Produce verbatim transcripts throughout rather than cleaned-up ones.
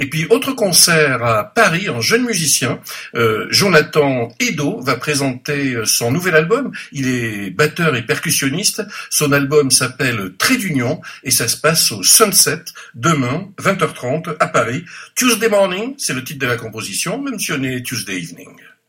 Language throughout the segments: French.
Et puis, autre concert à Paris, en jeune musicien, euh, Jonathan Edo va présenter son nouvel album. Il est batteur et percussionniste. Son album s'appelle Trait d'Union et ça se passe au Sunset, demain, vingt heures trente, à Paris. Tuesday Morning, c'est le titre de la composition, mentionné Tuesday Evening.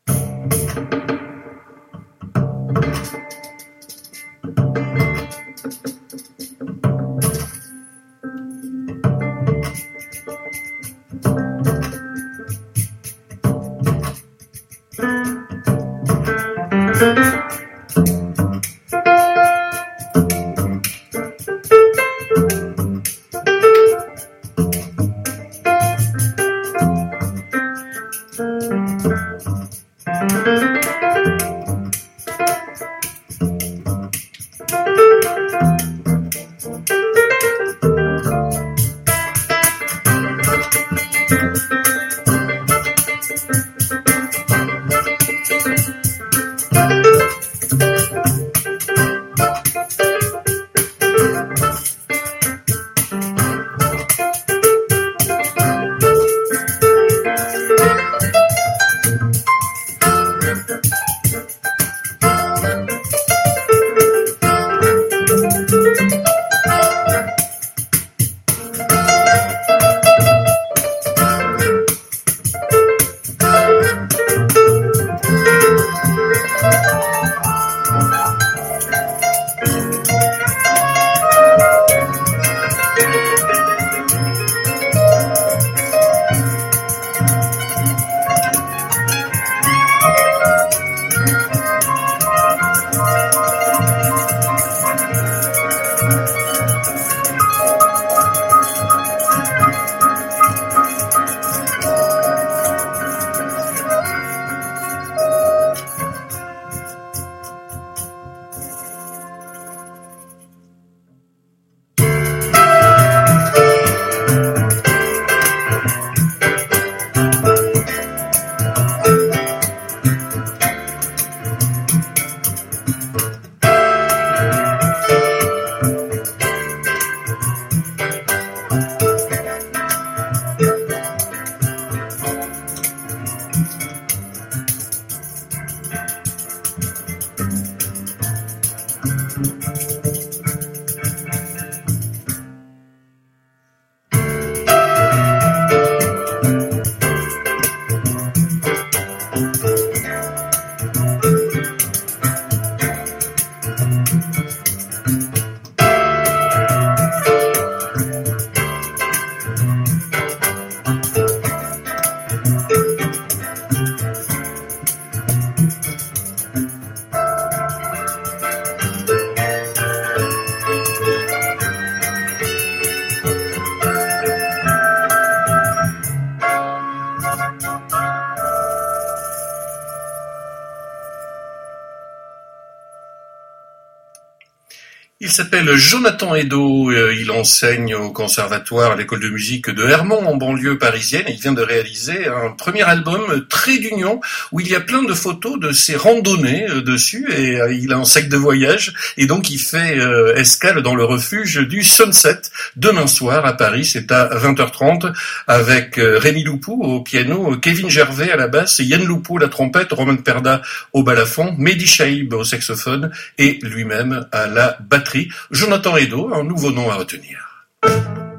Il s'appelle Jonathan Edo, il enseigne au conservatoire à l'école de musique de Hermont en banlieue parisienne et il vient de réaliser un premier album Trait d'Union où il y a plein de photos de ses randonnées dessus et il a un sac de voyage et donc il fait escale dans le refuge du Sunset demain soir à Paris, c'est à vingt heures trente avec Rémi Loupou au piano, Kevin Gervais à la basse, Yann Loupou à la trompette, Roman Perda au balafon, Mehdi Chaïb au saxophone et lui-même à la batterie. Jonathan Edo, un nouveau nom à retenir.